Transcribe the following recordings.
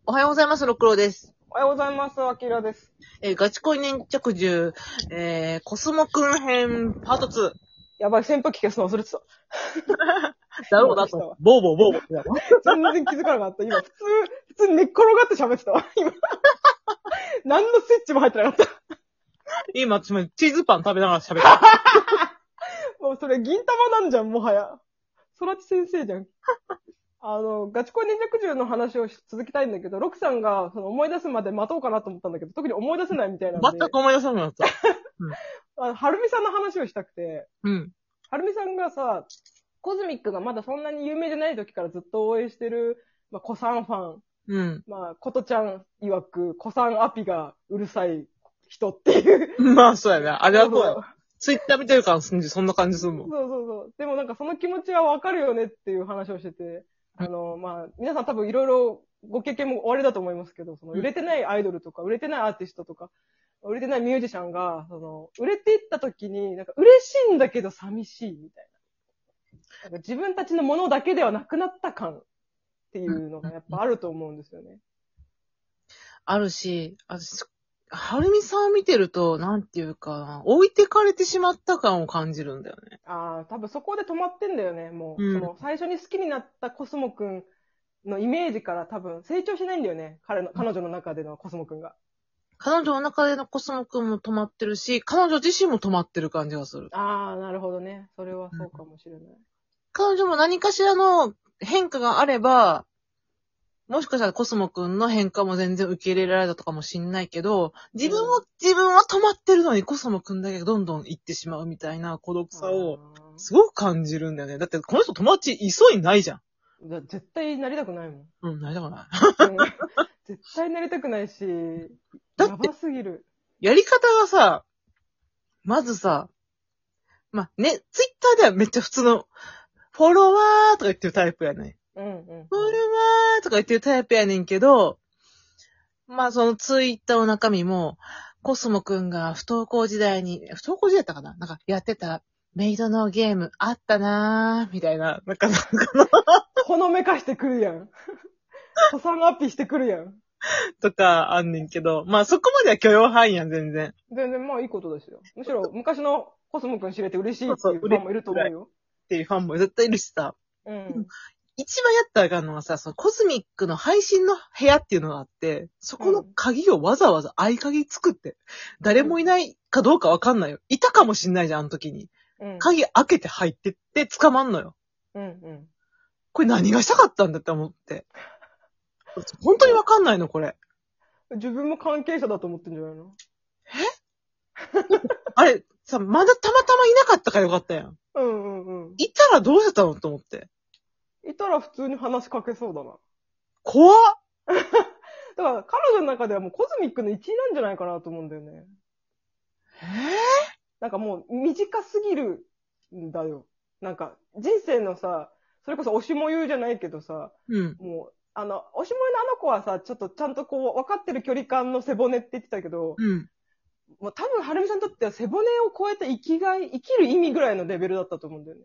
おはようございます、六郎です。 おはようございます、あきらです。 ガチ恋粘着銃、コスモくん編、パート2。 やばい、扇風機消すの忘れてた。 だろうなと。ボーボーボーボー。 全然気づかなかった。今、普通に寝っ転がって喋ってたわ。今。何のスイッチも入ってなかった。 今、私もチーズパン食べながら喋ってた。 もうそれ、銀玉なんじゃん、もはや。そらち先生じゃん。ガチ恋粘着銃の話を続きたいんだけど、ロクさんが思い出すまで待とうかなと思ったんだけど、特に思い出せないみたいなんで。 全く思い出さなくなった。 はるみさんの話をしたくて。 うん。 はるみさんがさ、コズミックがまだそんなに有名じゃない時からずっと応援してる、コサンファン。 うん。 ことちゃん曰く、コサンアピがうるさい人っていう。 まあ、そうやね。あれはこうや。ツイッター見てるからそんな感じするもん。 そう。でもなんかその気持ちはわかるよねっていう話をしてて、皆さん多分いろいろご経験もおありだと思いますけど、売れてないアイドルとか、売れてないアーティストとか、売れてないミュージシャンが、売れていった時に、なんか嬉しいんだけど寂しいみたいな。なんか自分たちのものだけではなくなった感っていうのがやっぱあると思うんですよね。 あるし、はるみさんを見てると、なんていうか、置いてかれてしまった感を感じるんだよね。 多分そこで止まってんだよね、もう。 うん、 最初に好きになったコスモくんのイメージから多分成長しないんだよね、彼女の中でのコスモくんが。 彼女の中でのコスモくんも止まってるし、彼女自身も止まってる感じがする。 なるほどね。それはそうかもしれない。 彼女も何かしらの変化があれば、もしかしたらコスモくんの変化も全然受け入れられたとかもしんないけど、自分は止まってるのにコスモくんだけがどんどん行ってしまうみたいな孤独さをすごく感じるんだよね。だってこの人友達いそうにないじゃん。 絶対なりたくないもん。 うん、なりたくない。 絶対なりたくないし、 だってやばすぎる。 やり方がさ、まずさ、ツイッターではめっちゃ普通の、フォロワーとか言ってるタイプやね。フォロワーとか言ってるタイプやねんけど、そのツイッターの中身も、コスモくんが不登校時代やったかななんかやってたメイドのゲームあったなーみたいな、 ほのめかしてくるやん。子さんアピしてくるやん。 とかあんねんけど、そこまでは許容範囲やん、全然。 全然いいことですよ。むしろ昔のコスモくん知れて嬉しいっていうファンもいると思うよ。 っていうファンも絶対いるしさ。 うん。 一番やったらあかんのはさ、そのコズミックの配信の部屋っていうのがあって、そこの鍵をわざわざ合鍵作って、誰もいないかどうかわかんないよ。いたかもしんないじゃん、あの時に。鍵開けて入ってって捕まんのよ。これ何がしたかったんだって思って。本当にわかんないの、これ。 自分も関係者だと思ってんじゃないの？ あれ、さ、まだたまたまいなかったからよかったやん。いたらどうしてたのと思って。 いたら普通に話しかけそうだな。 怖っだから彼女の中ではもうコズミックの一位なんじゃないかなと思うんだよね。なんかもう短すぎるんだよ。なんか人生のさ、それこそ推しも言うじゃないけどさ、もう、推しもゆのあの子はさ、ちょっとちゃんとこう分かってる距離感の背骨って言ってたけど、もう多分はるみさんにとっては背骨を超えた生きる意味ぐらいのレベルだったと思うんだよね。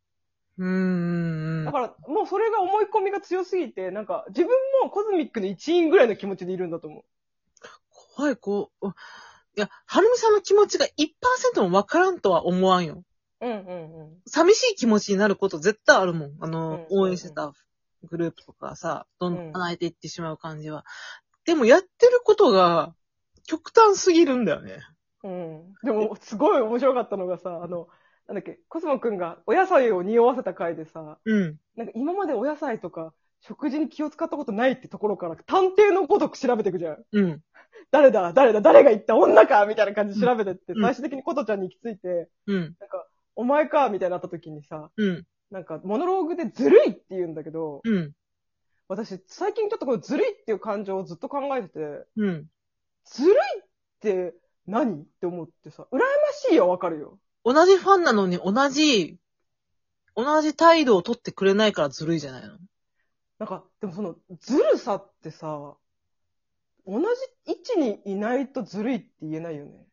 だから、もうそれが思い込みが強すぎて、なんか、自分もコズミックの一員ぐらいの気持ちでいるんだと思う。 怖い、いや、はるみさんの気持ちが 1% もわからんとは思わんよ。寂しい気持ちになること絶対あるもん。応援してたグループとかさ、どんどん離れていってしまう感じは。でもやってることが極端すぎるんだよね。 でも、すごい面白かったのがさ、なんだっけ、コスモくんがお野菜を匂わせた回でさ、なんか今までお野菜とか食事に気を使ったことないってところから探偵のごとく調べていくじゃん。誰が言った女かみたいな感じで調べてって、最終的にコトちゃんに行き着いて、なんか、お前かみたいになった時にさ、なんか、モノローグでずるいって言うんだけど、私、最近ちょっとこのずるいっていう感情をずっと考えてて、ずるいって何って思ってさ、羨ましいよ、わかるよ。 同じファンなのに同じ態度を取ってくれないからずるいじゃないの？ なんか、でもその、ずるさってさ、同じ位置にいないとずるいって言えないよね。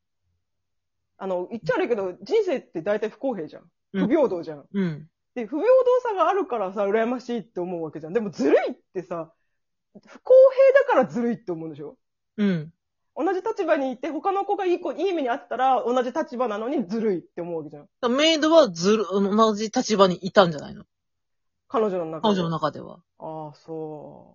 言っちゃ悪いけど、人生って大体不公平じゃん。不平等じゃん。で、不平等さがあるからさ、羨ましいって思うわけじゃん。でもずるいってさ、 不公平だからずるいって思うんでしょ？ うん。 同じ立場にいて、他の子がいい目にあったら、同じ立場なのにずるいって思うわけじゃん。 メイドは同じ立場にいたんじゃないの？ 彼女の中で。 彼女の中では。 ああ、そう。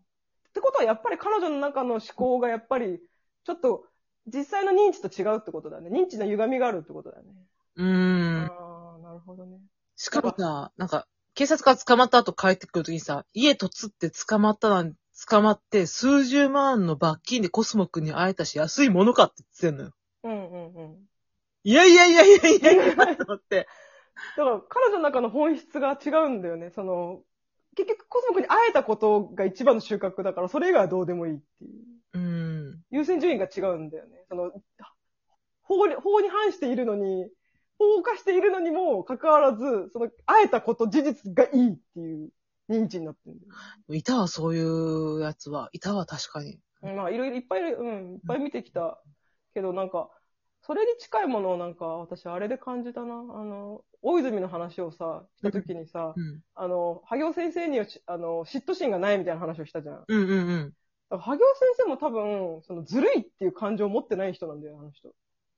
ってことは、やっぱり彼女の中の思考がやっぱり、ちょっと、実際の認知と違うってことだね。認知の歪みがあるってことだね。ああ、なるほどね。 しかもさ、なんか、警察から捕まった後帰ってくるときにさ、家とつって捕まって数十万の罰金でコスモくんに会えたし、安いものかって言ってんのよ。いやいやいやいやいやいや、と思って。 だから彼女の中の本質が違うんだよね。結局コスモくんに会えたことが一番の収穫だから、それ以外はどうでもいいっていう。優先順位が違うんだよね。法に反しているのに、法を犯しているのにもかかわらず、会えたこと、事実がいいっていう認知になってるんだよね。 いたわ、そういうやつは。いたわ、確かに。 まあ、いろいろいっぱい見てきたけど、なんか、それに近いものをなんか、私あれで感じたな。大泉の話をさ、したときにさ、萩尾先生に嫉妬心がないみたいな話をしたじゃん。萩尾先生も多分、ずるいっていう感情を持ってない人なんだよ、あの人。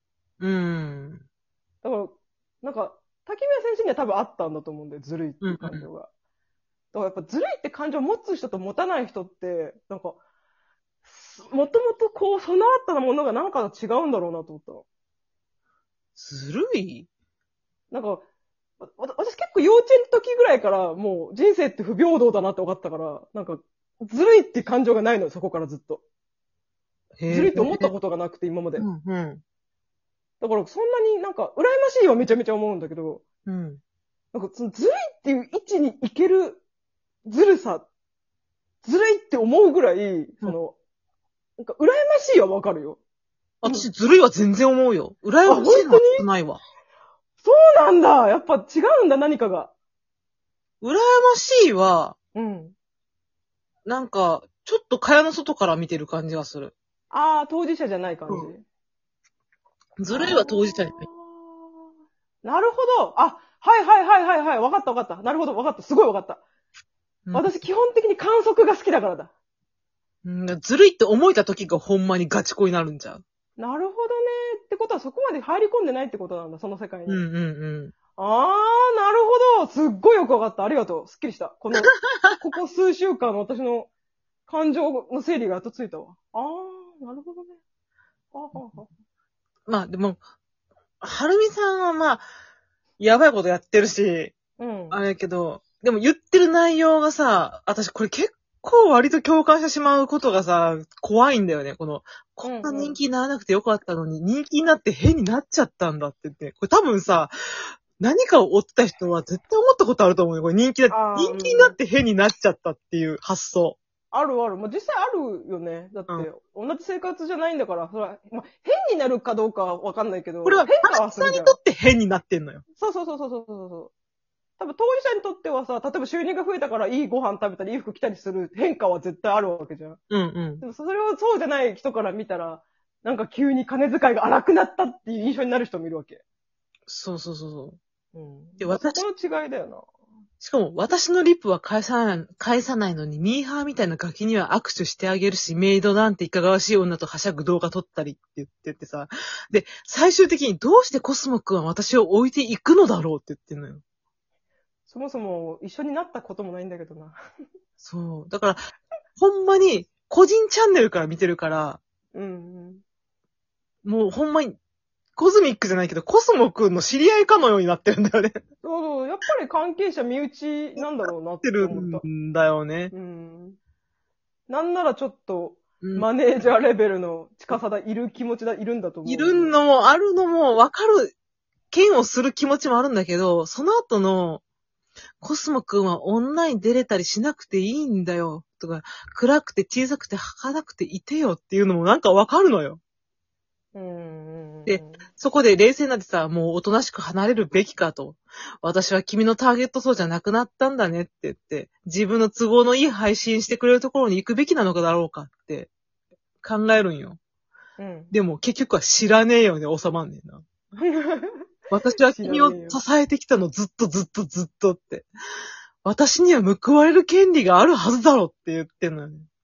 だから、なんか、滝宮先生には多分あったんだと思うんだよ、ずるいっていう感情が。だからやっぱずるいって感情を持つ人と持たない人って、なんか、もともとこう、備わったものがなんか違うんだろうなと思ったの。 ずるい？ なんか、私結構幼稚園の時ぐらいからもう人生って不平等だなって分かったから、なんか、ずるいって感情がないのよ、そこからずっと。ずるいって思ったことがなくて、今まで。だからそんなになんか、羨ましいはめちゃめちゃ思うんだけど、なんかずるいっていう位置に行けるずるさ、ずるいって思うぐらい、なんか羨ましいはわかるよ。 私ずるいは全然思うよ。羨ましいのはないわ。 そうなんだ。やっぱ違うんだ、何かが。 羨ましいは、なんか、ちょっと蚊帳の外から見てる感じがする。 ああ、当事者じゃない感じ。ずるいは当事者じゃない。 なるほど。あ、はい。わかった。なるほど、わかった。すごいわかった。私基本的に観測が好きだからだ。 ずるいって思えた時がほんまにガチ恋になるんじゃう。 なるほどね。ってことはそこまで入り込んでないってことなんだ、その世界に。ああ、なるほど。すっごいよくわかった。ありがとう。すっきりした。ここ数週間の私の感情の整理がやっとついたわ。ああ、なるほどね。 まあでも、はるみさんはまあ、やばいことやってるし、あれやけど、でも言ってる内容がさ、私これ結構割と共感してしまうことがさ、怖いんだよね。こんな人気にならなくてよかったのに、人気になって変になっちゃったんだって言って。これ多分さ、何かを追った人は絶対思ったことあると思うよ。これ人気になって変になっちゃったっていう発想。 ある。まあ、実際あるよね。だって、同じ生活じゃないんだから、それは、まあ、変になるかどうかはわかんないけど。 これは変化はするじゃん。にとって変になってんのよ。 そう。多分当事者にとってはさ、例えば収入が増えたからいいご飯食べたり、いい服着たりする変化は絶対あるわけじゃん。でもそれをそうじゃない人から見たら、なんか急に金遣いが荒くなったっていう印象になる人もいるわけ。 そう。 で、私の違いだよな。 しかも、私のリップは返さないのに、ミーハーみたいなガキには握手してあげるし、メイドなんていかがわしい女とはしゃぐ動画撮ったりって言っててさ。で、最終的にどうしてコスモくんは私を置いていくのだろうって言ってんのよ。 そもそも一緒になったこともないんだけどな。 そう。だから、ほんまに、個人チャンネルから見てるから、もうほんまに、コズミックじゃないけど、コスモくんの知り合いかのようになってるんだよね。 そう、やっぱり関係者身内なんだろうなって思った。 るんだよね。 なんならちょっと、マネージャーレベルの近さいる気持ちいるんだと思う。 いるのもあるのもわかる、剣をする気持ちもあるんだけど、その後の、コスモくんは女に出れたりしなくていいんだよ。とか、暗くて小さくて儚くていてよっていうのもなんかわかるのよ。で、そこで冷静になってさ、もうおとなしく離れるべきかと。私は君のターゲット層じゃなくなったんだねって言って、自分の都合のいい配信してくれるところに行くべきなのかだろうかって考えるんよ。でも結局は知らねえよね、収まんねえな。私は君を支えてきたのずっとって。私には報われる権利があるはずだろって言ってんのよね。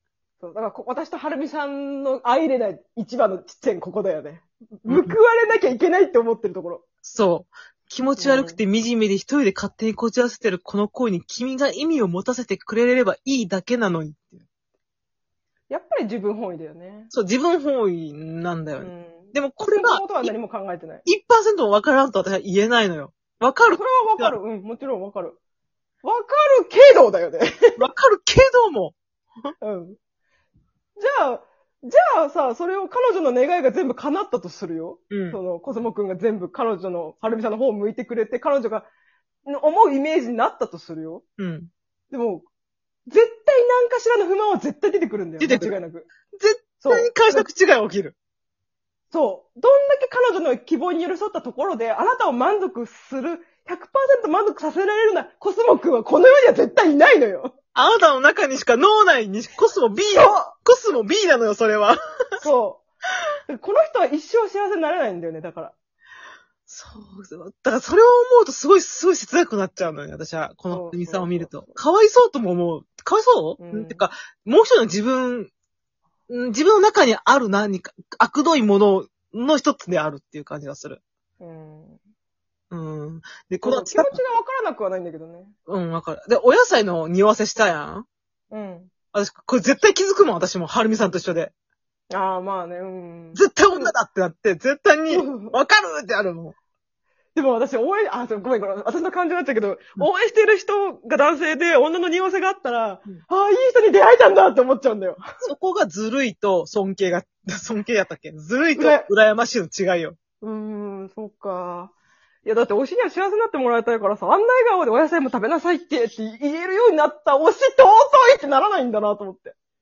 そうだから私とはるみさんの相入れない一番のちっちゃいここだよね。報われなきゃいけないって思ってるところ。 そう。気持ち悪くて惨めで一人で勝手にこじらせてるこの行為に君が意味を持たせてくれればいいだけなのに。 やっぱり自分本位だよね。 そう、自分本位なんだよね。でもこれが、 そのことは何も考えてない。 1% もわからんと私は言えないのよ。わかる。 それはわかる。うん、もちろんわかる。わかるけどだよね。 わかるけども。 うん。じゃあさ、それを彼女の願いが全部叶ったとするよ。うん。その、コスモくんが全部彼女の、はるみさんの方を向いてくれて、彼女が思うイメージになったとするよ。うん。でも、絶対何かしらの不満は絶対出てくるんだよ。 出てくる。 間違いなく。 絶対に解釈違いが起きる。 そう。どんだけ彼女の希望に寄り添ったところで、あなたを満足する、100% 満足させられるな、コスモくんはこの世には絶対いないのよ。 あなたの中にしか脳内にコスモ B コスモ B なのよ、それは。 そう。この人は一生幸せになれないんだよね、だから。 そう。だからそれを思うとすごい切なくなっちゃうのよ、私は。この国さんを見ると。かわいそうとも思う。かわいそう、ってか、もう一人の自分の中にある何か、悪どいものの一つであるっていう感じがする。 で、この気持ちがわからなくはないんだけどね。 わかる。で、お野菜の匂わせしたやん。私、これ絶対気づくもん、私も、はるみさんと一緒で。 ああ、まあね、 絶対女だってなって、絶対に、わかるってあるもん。 でも私、ごめん、私の感情になっちゃうけど、応援してる人が男性で女の匂わせがあったら、ああ、いい人に出会えたんだって思っちゃうんだよ。 そこがずるいと尊敬やったっけ？ずるいと羨ましいの違いよ。 そっか。いや、だって推しには幸せになってもらいたいからさ、あんな笑顔でお野菜も食べなさいって言えるようになった推し尊いってならないんだなと思って。